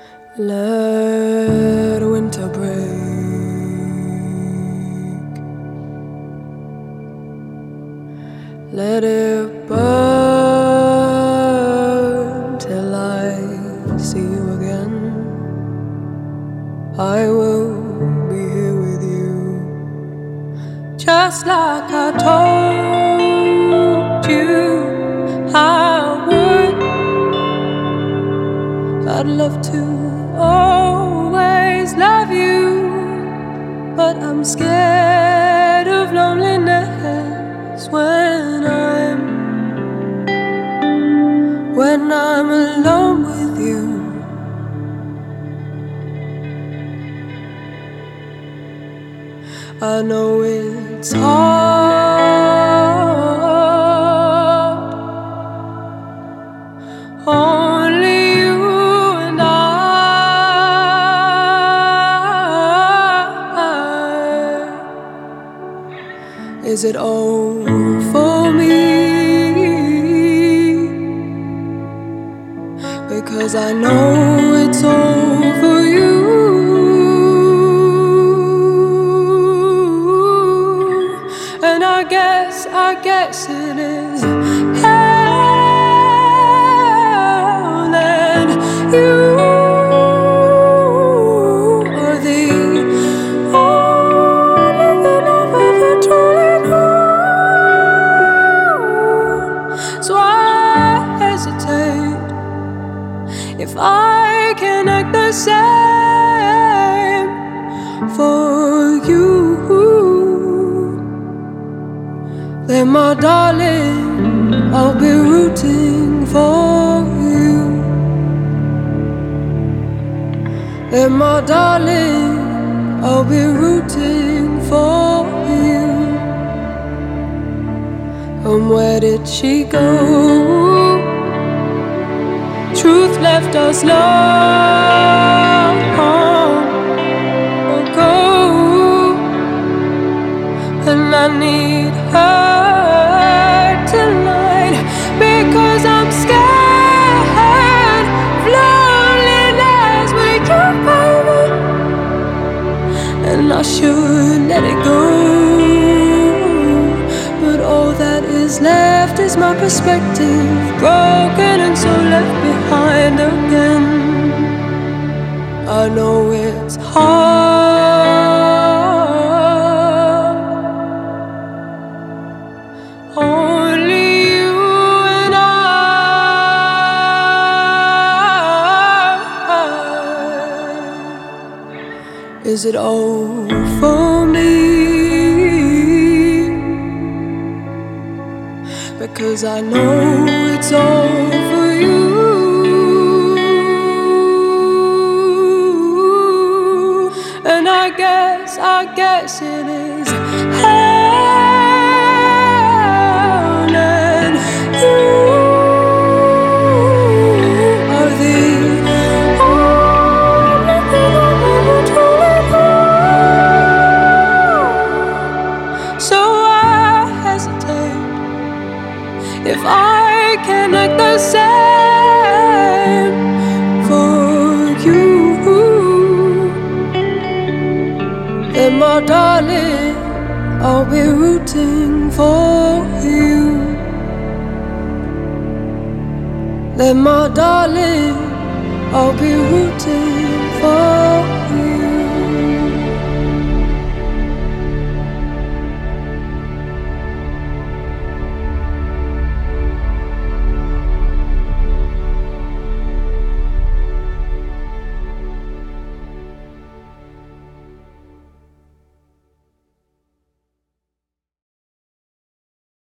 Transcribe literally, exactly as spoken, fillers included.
Let winter break. Let it burn till I see you again. I will be here with you, just like I told you I would. I'd love to always love you, but I'm scared of loneliness when I'm when I'm alone with you. I know it's hard, only you and I. Is it all for me? Because I know it's all for you. And I guess, I guess it is hell, and you are the only thing I've ever truly known. So I hesitate if I can act the same for you. Then my darling, I'll be rooting for you. Then my darling, I'll be rooting for you. And where did she go? Truth left us long ago, and I need her tonight, because I'm scared of loneliness with you, baby. And I should let it go, but all that is left is my perspective, broken and so left behind again. I know it's hard, only you and I. Is it all for me? Because I know it's all for you. And I guess, I guess it is hell, and you are the only thing I've ever truly known. So I hesitate if I can act the same for you. Then my darling, I'll be rooting for you. Then my darling, I'll be rooting